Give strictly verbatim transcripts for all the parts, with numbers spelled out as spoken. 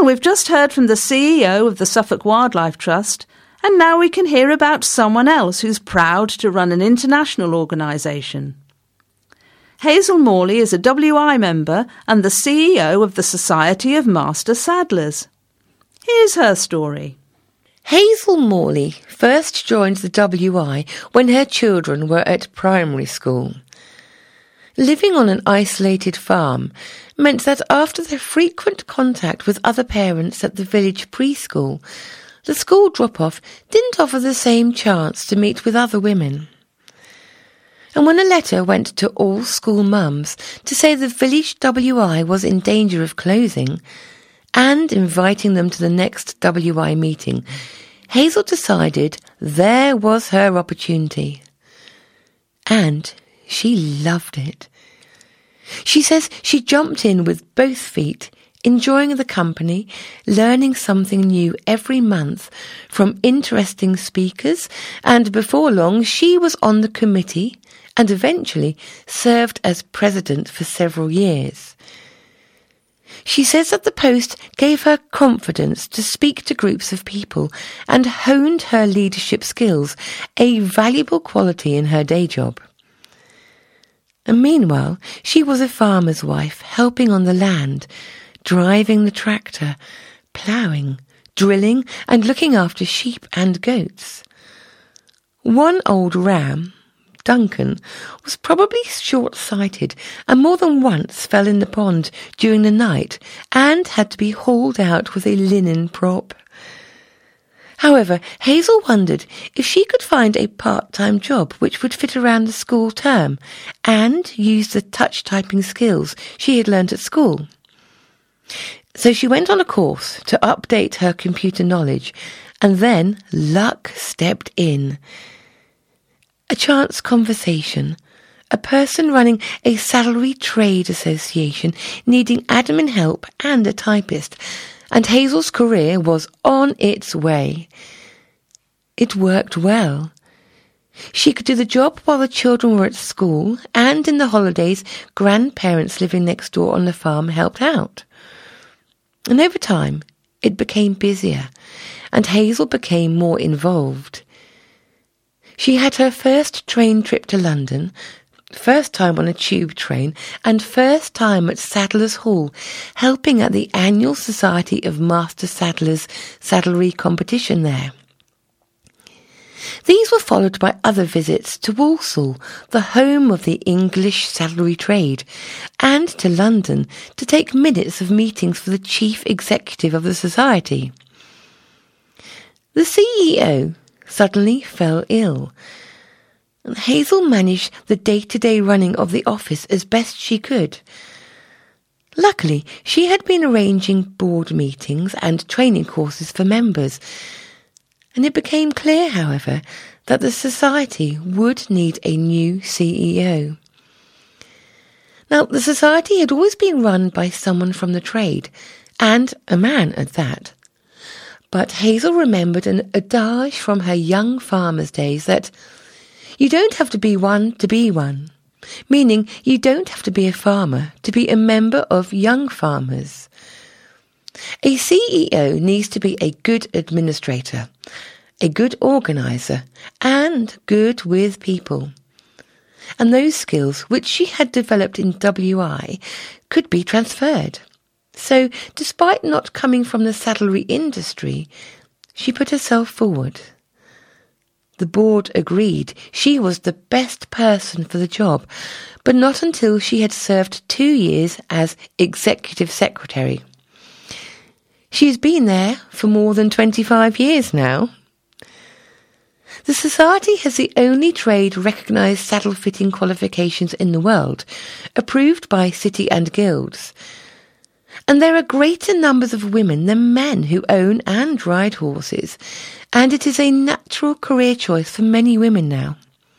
Well, we've just heard from the C E O of the Suffolk Wildlife Trust, and now we can hear about someone else who's proud to run an international organisation. Hazel Morley is a W I member and the C E O of the Society of Master Saddlers. Here's her story. Hazel Morley first joined the W I when her children were at primary school. Living on an isolated farm meant that after their frequent contact with other parents at the village preschool, the school drop-off didn't offer the same chance to meet with other women. And when a letter went to all school mums to say the village W I was in danger of closing and inviting them to the next W I meeting, Hazel decided there was her opportunity. And she loved it. She says she jumped in with both feet, enjoying the company, learning something new every month from interesting speakers, and before long she was on the committee and eventually served as president for several years. She says that the post gave her confidence to speak to groups of people and honed her leadership skills, a valuable quality in her day job. And meanwhile, she was a farmer's wife, helping on the land, driving the tractor, ploughing, drilling, and looking after sheep and goats. One old ram, Duncan, was probably short-sighted and more than once fell in the pond during the night and had to be hauled out with a linen prop. However, Hazel wondered if she could find a part-time job which would fit around the school term and use the touch-typing skills she had learnt at school. So she went on a course to update her computer knowledge, and then luck stepped in. A chance conversation, a person running a salary trade association needing admin help and a typist, and Hazel's career was on its way. It worked well. She could do the job while the children were at school, and in the holidays, grandparents living next door on the farm helped out. And over time, it became busier, and Hazel became more involved. She had her first train trip to London, first time on a tube train, and first time at Saddlers Hall, helping at the annual Society of Master Saddlers saddlery competition there. These were followed by other visits to Walsall, the home of the English saddlery trade, and to London to take minutes of meetings for the chief executive of the society. The C E O suddenly fell ill, and Hazel managed the day-to-day running of the office as best she could. Luckily, she had been arranging board meetings and training courses for members, and it became clear, however, that the society would need a new C E O. Now, the society had always been run by someone from the trade, and a man at that. But Hazel remembered an adage from her young farmer's days that you don't have to be one to be one, meaning you don't have to be a farmer to be a member of young farmers. A C E O needs to be a good administrator, a good organiser, and good with people. And those skills, which she had developed in W I, could be transferred. So, despite not coming from the saddlery industry, she put herself forward. The board agreed she was the best person for the job, but not until she had served two years as executive secretary. She's been there for more than twenty-five years now. The Society has the only trade recognised saddle fitting qualifications in the world, approved by city and guilds. And there are greater numbers of women than men who own and ride horses, and it is a natural career choice for many women now.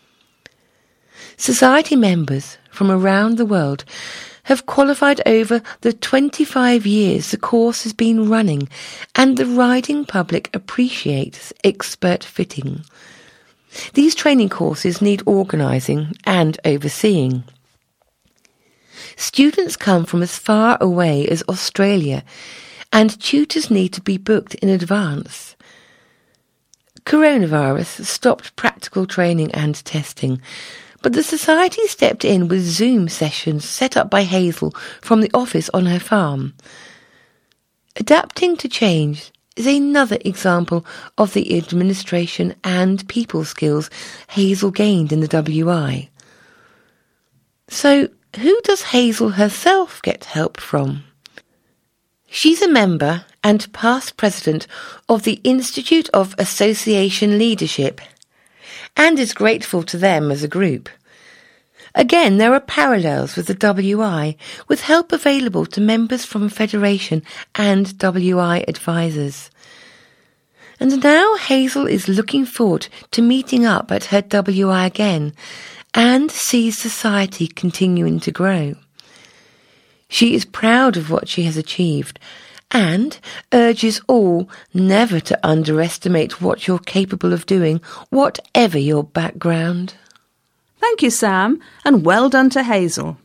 Society members from around the world have qualified over the twenty-five years the course has been running, and the riding public appreciates expert fitting. These training courses need organising and overseeing. Students come from as far away as Australia, and tutors need to be booked in advance. Coronavirus stopped practical training and testing, but the Society stepped in with Zoom sessions set up by Hazel from the office on her farm. Adapting to change is another example of the administration and people skills Hazel gained in the W I. So, who does Hazel herself get help from? She's a member and past president of the Institute of Association Leadership and is grateful to them as a group. Again, there are parallels with the W I, with help available to members from Federation and W I advisors. And now Hazel is looking forward to meeting up at her W I again and sees society continuing to grow. She is proud of what she has achieved and urges all never to underestimate what you're capable of doing, whatever your background. Thank you, Sam, and well done to Hazel.